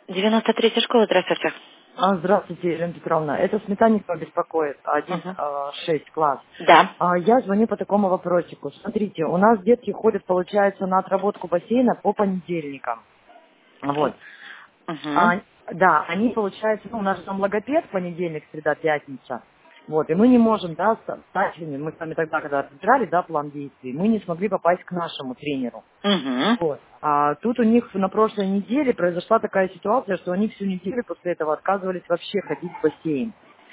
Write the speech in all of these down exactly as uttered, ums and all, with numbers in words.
девяносто третья школа, здравствуйте. А, Здравствуйте, Елена Петровна. Это Сметанникова беспокоит, один, Угу. а, шесть класс. Да. А, Я звоню по такому вопросику. Смотрите, у нас детки ходят, получается, на отработку бассейна по понедельникам. Вот. Угу. А, да, они, получается, ну, у нас же там логопед, понедельник, среда, пятница. Вот, и мы не можем, да, ста- стать, мы с вами тогда, когда разбирали, да, план действий, мы не смогли попасть к нашему тренеру. Угу. Вот. А тут у них на прошлой неделе произошла такая ситуация, что они всю неделю после этого отказывались вообще ходить в бассейн.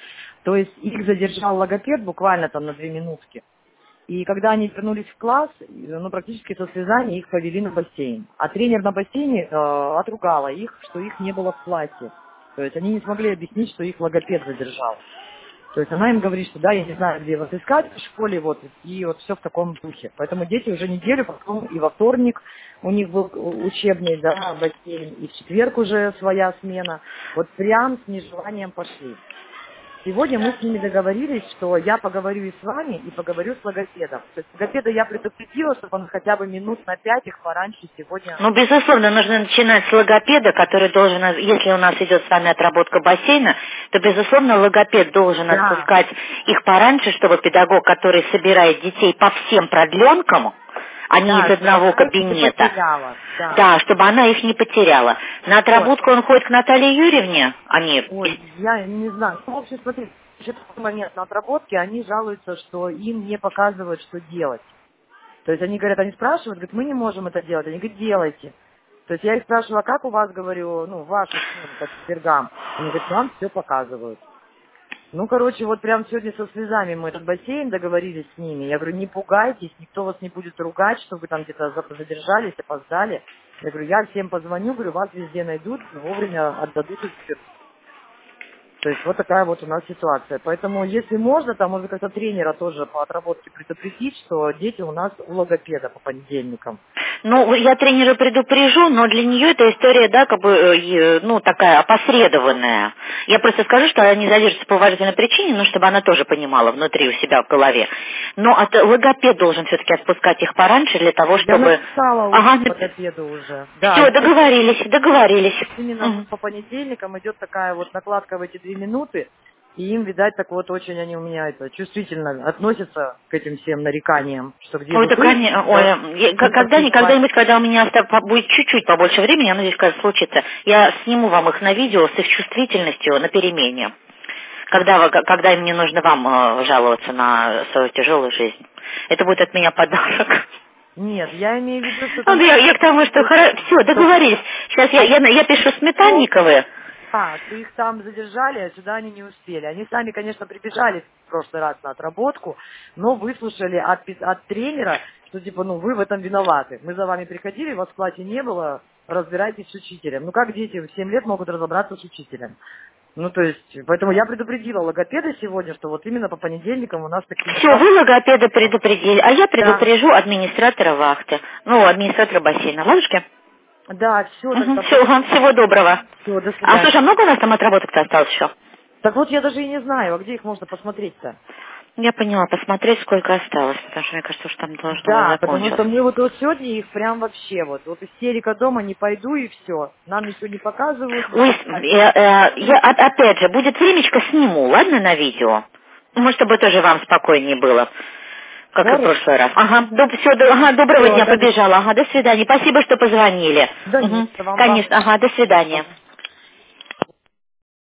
То есть их задержал логопед буквально там на две минутки. И когда они вернулись в класс, ну, практически со слезами их повели на бассейн. А тренер на бассейне э, отругала их, что их не было в классе. То есть они не смогли объяснить, что их логопед задержал. То есть она им говорит, что да, я не знаю, где вас искать в школе, вот, и вот все в таком духе. Поэтому дети уже неделю, потом и во вторник у них был учебный, да, бассейн, и в четверг уже своя смена. Вот прям с нежеланием пошли. Сегодня мы с ними договорились, что я поговорю и с вами, и поговорю с логопедом. То есть логопеда я предупредила, чтобы он хотя бы минут на пять их пораньше сегодня. Ну, безусловно, нужно начинать с логопеда, который должен, если у нас идет с вами отработка бассейна, то, безусловно, логопед должен Да, отпускать их пораньше, чтобы педагог, который собирает детей по всем продленкам, а не из да, чтобы одного она их не кабинета, потеряла. Да. да, чтобы она их не потеряла. На Вот. отработку он ходит к Наталье Юрьевне, они... Ой, я не знаю. Ну, в общем, смотрите, еще такой момент на отработке, они жалуются, что им не показывают, что делать. То есть они говорят, они спрашивают, говорят, мы не можем это делать. Они говорят, делайте. То есть я их спрашиваю, а как у вас, говорю, ну, ваших, ну, по четвергам? Они говорят, нам все показывают. Ну, короче, вот прям сегодня со слезами мы этот бассейн договорились с ними. Я говорю, не пугайтесь, никто вас не будет ругать, что вы там где-то за- задержались, опоздали. Я говорю, я всем позвоню, говорю, вас везде найдут, вовремя отдадут их. То есть вот такая вот у нас ситуация. Поэтому, если можно, там можно как-то тренера тоже по отработке предупредить, что дети у нас у логопеда по понедельникам. Ну, я тренера предупрежу, но для нее эта история, да, как бы, э, э, ну, такая опосредованная. Я просто скажу, что она не задержится по уважительной причине, но чтобы она тоже понимала внутри у себя в голове. Но от, логопед должен все-таки отпускать их пораньше для того, Я чтобы... написала Ага, логопеду уже. Да, все, здесь договорились, договорились. именно Мгм. вот по понедельникам идет такая вот накладка в эти две минуты, и им, видать, так вот очень они у меня это чувствительно относятся к этим всем нареканиям, что где Ой, бы да, вы, конечно, да, ой, я- не к- когда, поступать. когда-нибудь, когда у меня оста- по- будет чуть-чуть побольше времени, я надеюсь, когда случится, я сниму вам их на видео с их чувствительностью на перемене. Когда, вы- когда им не нужно вам э, жаловаться на свою тяжелую жизнь. Это будет от меня подарок. Нет, я имею в виду, что Ну, там... да я, я к тому, что все, договорились. Сейчас я, я, я пишу Сметанниковые. А, что их там задержали, а сюда они не успели. Они сами, конечно, прибежали в прошлый раз на отработку, но выслушали от, пи- от тренера, что типа, ну, вы в этом виноваты. Мы за вами приходили, вас в классе не было, разбирайтесь с учителем. Ну, как дети в семь лет могут разобраться с учителем? Ну, то есть, поэтому я предупредила логопеда сегодня, что вот именно по понедельникам у нас такие Все, дела. вы логопеда предупредили, а я Да, предупрежу администратора вахты. Ну, администратора бассейна. Ладушки? да, все Угу, тогда. все, всего доброго. Все, до А слушай, свидания. а много у нас там отработок-то осталось еще? Так вот, я даже и не знаю, а где их можно посмотреть-то? Я поняла, посмотреть, сколько осталось, потому что мне кажется, что там должно уже Да, потому что закончилось. мы вот, вот сегодня их прям вообще вот, вот истерика дома, не пойду и все. Нам ничего не показывают, не Ой, пускают. э, э, я, о- опять же, будет времечко, сниму, ладно, на видео? Может, чтобы тоже вам спокойнее было, как и в Хорошо. прошлый раз. Ага, все, ага, доброго Все, дня, да, до побежала. Ага, до свидания. Спасибо, что позвонили. да Угу. нет, вам, вам. Конечно, ага, до свидания. Ага.